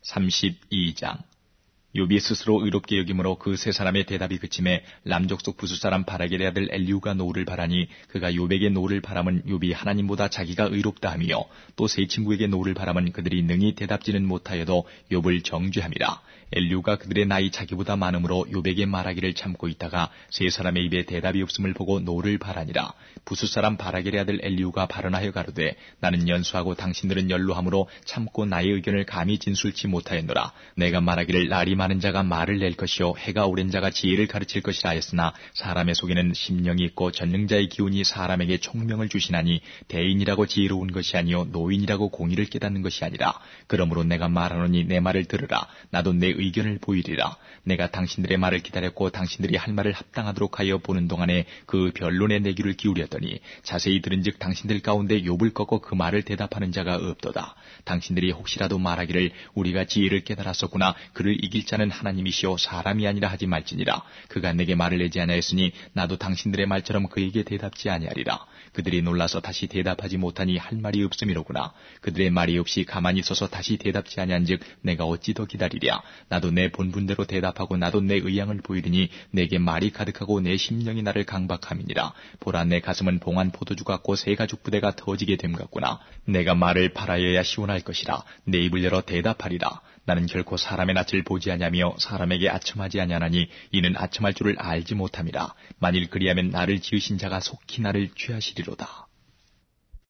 32장. 욥이 스스로 의롭게 여김으로 그 세 사람의 대답이 그침에 람족 속 부수 사람 바라겔의 아들 엘리후가 노를 바라니 그가 욥에게 노를 바람은 욥이 하나님보다 자기가 의롭다 하며 또 세 친구에게 노를 바람은 그들이 능히 대답지는 못하여도 욥을 정죄함이라. 엘리후가 그들의 나이 자기보다 많으므로 욥에게 말하기를 참고 있다가 세 사람의 입에 대답이 없음을 보고 노를 바라니라. 부수 사람 바라겔의 아들 엘리후가 발언하여 가로되 나는 연수하고 당신들은 연로함으로 참고 나의 의견을 감히 진술치 못하였노라. 내가 말하기를 날이 많은 자가 말을 낼 것이요 해가 오랜 자가 지혜를 가르칠 것이라 하였으나 사람의 속에는 심령이 있고 전능자의 기운이 사람에게 총명을 주시나니 대인이라고 지혜로운 것이 아니요 노인이라고 공의를 깨닫는 것이 아니라. 그러므로 내가 말하노니 내 말을 들으라. 나도 내 의견을 보이리라. 내가 당신들의 말을 기다렸고 당신들이 할 말을 합당하도록 하여 보는 동안에 그 변론에 내 귀를 기울였더니 자세히 들은즉 당신들 가운데 욥을 꺾고 그 말을 대답하는 자가 없도다. 당신들이 혹시라도 말하기를 우리가 지혜를 깨달았었구나. 그를 이길 자는 하나님이시오 사람이 아니라 하지 말지니라. 그가 내게 말을 내지 아니하였으니 나도 당신들의 말처럼 그에게 대답지 아니하리라. 그들이 놀라서 다시 대답하지 못하니 할 말이 없음이로구나. 그들의 말이 없이 가만히 있어서 다시 대답지 아니한즉 내가 어찌 더 기다리랴. 나도 내 본분대로 대답하고 나도 내 의향을 보이리니 내게 말이 가득하고 내 심령이 나를 강박함이니라. 보라 내 가슴은 봉한 포도주 같고 새 가죽 부대가 터지게 됨 같구나. 내가 말을 바라여야 시원할 것이라. 내 입을 열어 대답하리라. 나는 결코 사람의 낯을 보지 아니하며 사람에게 아첨하지 아니하나니 이는 아첨할 줄을 알지 못함이라. 만일 그리하면 나를 지으신 자가 속히 나를 취하시리로다.